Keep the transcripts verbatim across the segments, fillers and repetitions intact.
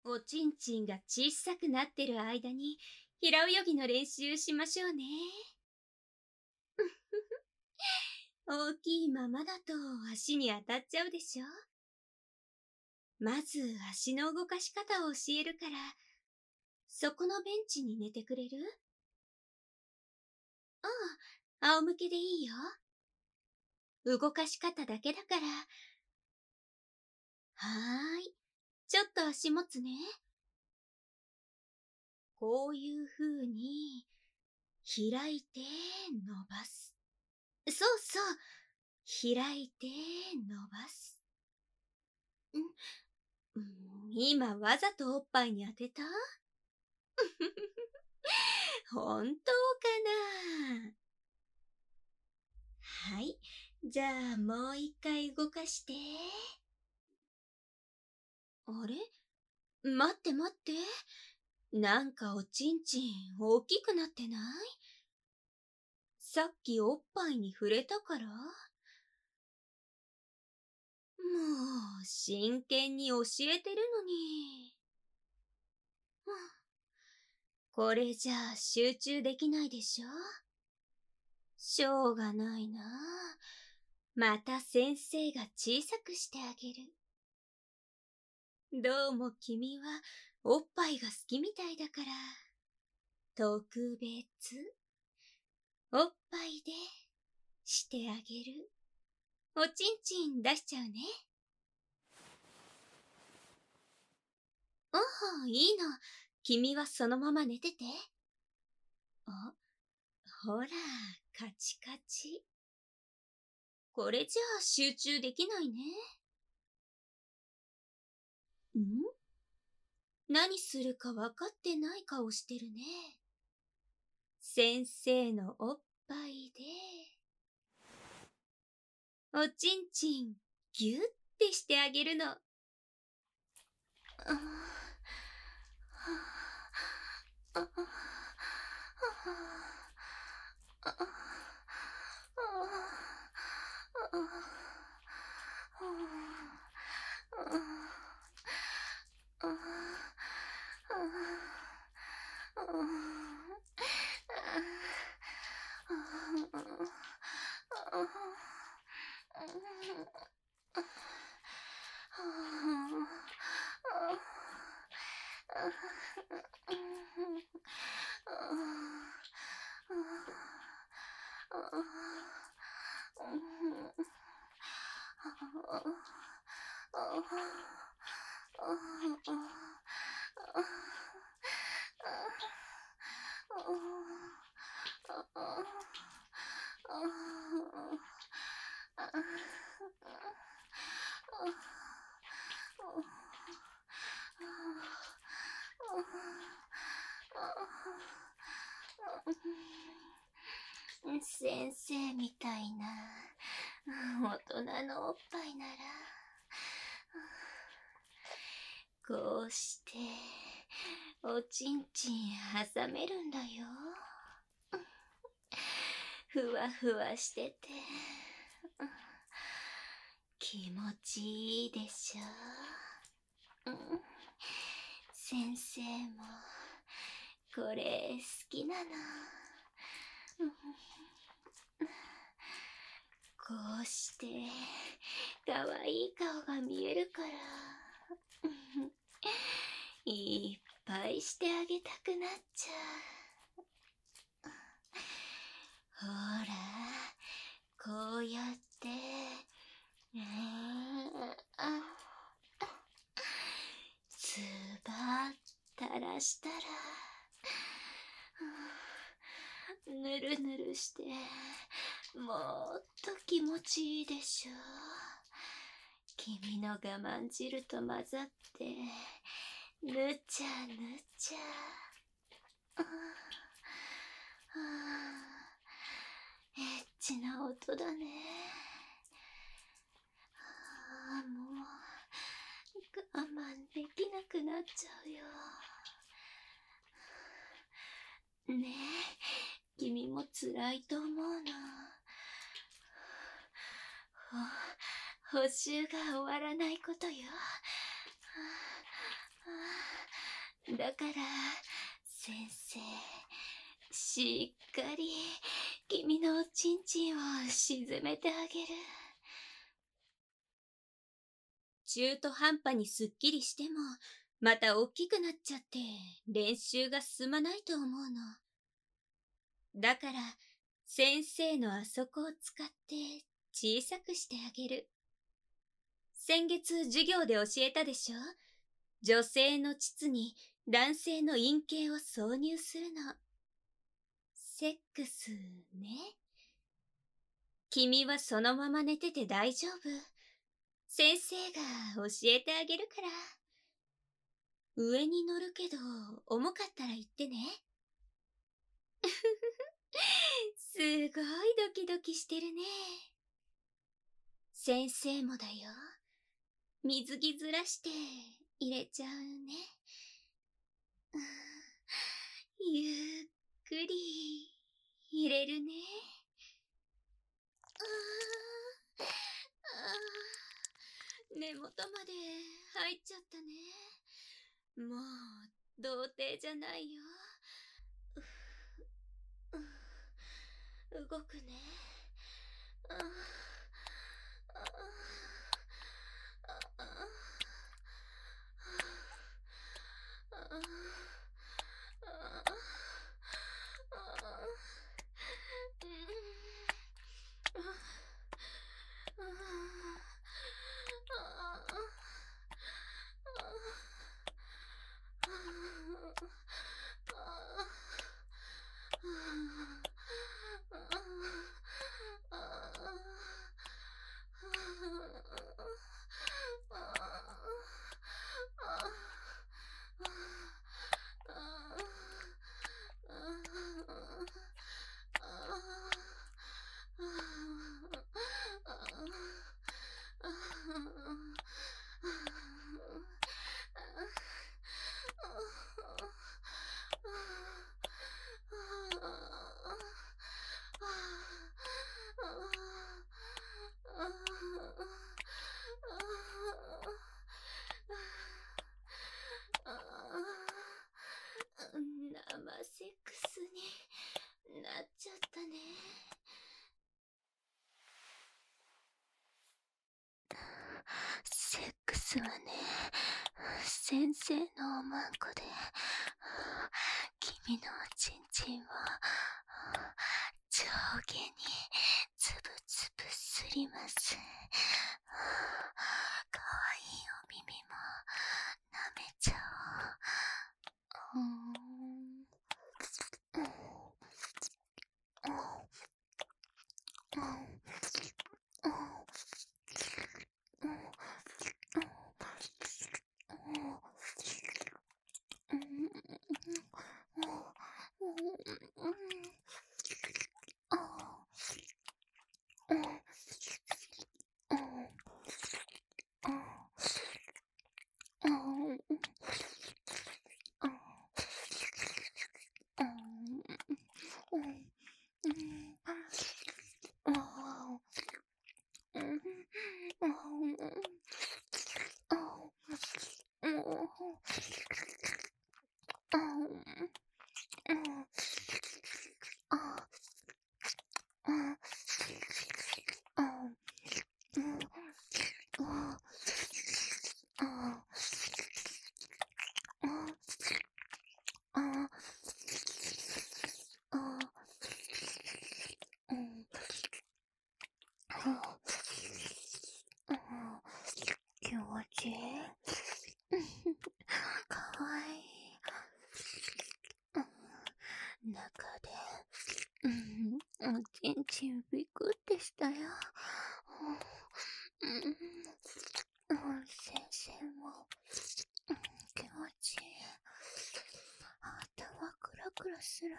おちんちんが小さくなってる間に平泳ぎの練習しましょうね。大きいままだと足に当たっちゃうでしょ。まず足の動かし方を教えるから、そこのベンチに寝てくれる？ああ、仰向けでいいよ。動かし方だけだから。はーい。ちょっと足持つね。こういう風に、開いて伸ばす。そうそう。開いて伸ばす。ん、ん今わざとおっぱいに当てた？本当かな？はい。じゃあもう一回動かして。あれ？待って待って。なんかおちんちん大きくなってない？さっきおっぱいに触れたから？もう、真剣に教えてるのに。これじゃあ集中できないでしょ？しょうがないな。また先生が小さくしてあげる。どうも君はおっぱいが好きみたいだから、特別おっぱいでしてあげる。おちんちん出しちゃうね。ああ、いいの。君はそのまま寝てて。あ、ほら、カチカチ。これじゃあ集中できないね。ん？何するか分かってない顔してるね。先生のおっぱいで、おちんちんぎゅってしてあげるの。ああ、ああ、ああ、あ先生みたいな大人のおっぱいなら、こうしておちんちん挟めるんだよ。ふわふわしてて気持ちいいでしょ。先生もこれ好きなの。こうしてかわいい顔が見えるからいっぱいしてあげたくなっちゃう。ほら、こうやってつば垂らしたらぬるぬるしてもっと気持ちいいでしょ。君の我慢汁と混ざってぬちゃぬちゃ。エッチな音だね。ああ、もう我慢できなくなっちゃうよ。ねえ、君も辛いと思うの。補習が終わらないことよ。 だから、先生、しっかり君のおちんちんを沈めてあげる。中途半端にすっきりしても、また大きくなっちゃって練習が進まないと思うの。だから、先生のあそこを使って小さくしてあげる。先月授業で教えたでしょ？女性の膣に男性の陰茎を挿入するの。セックスね。君はそのまま寝てて大丈夫。先生が教えてあげるから。上に乗るけど、重かったら言ってね。すごいドキドキしてるね。先生もだよ。水着ずらして入れちゃうね。ゆっくり入れるね。ああ、根元まで入っちゃったね。もう童貞じゃないよ。動くね。あああああ生セックスになっちゃったね。セックスはね、先生のおまんこで君のおちんちんを上下につぶつぶすります。かわいいお耳も舐めちゃおう。うんうん気持ちいい。かわいい。中で、うん、おちんちんビクってしたよ。うん、先生も、うん、気持ちいい。頭クラクラする。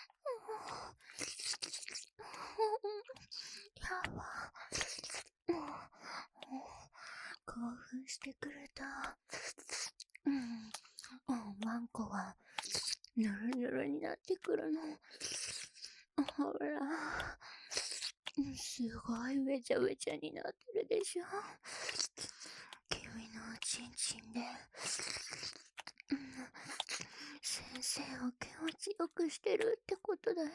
やば。興奮してくれた。うん、おまんこはぬるぬるになってくるの。ほら、すごいべちゃべちゃになってるでしょ。君のおちんちんで、うん、 よくしてるってことだな。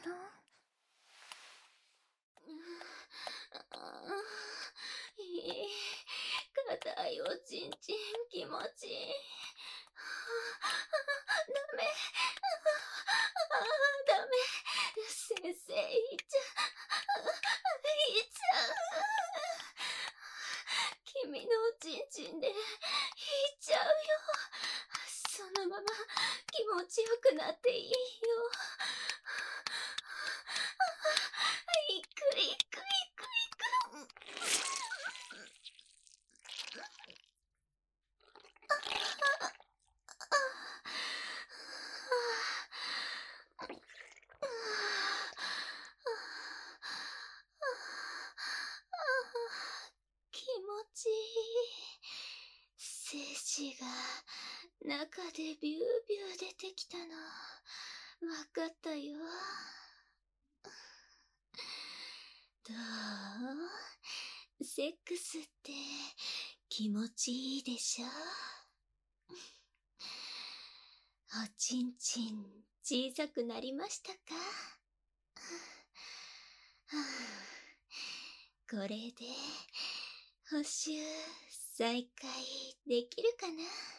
いい。硬いおちんちん気持ちいい。ダメ。ダメ。先生、いっちゃう。いっちゃう。君のおちんちんでいっちゃうよ。そのまま気持ちよくなっていいよ。いくいくいくいく。気持ちいい。精子が中でビュービュー出てきたのわかったよ。どう？セックスって気持ちいいでしょ？おちんちん小さくなりましたか？これで補習再開できるかな？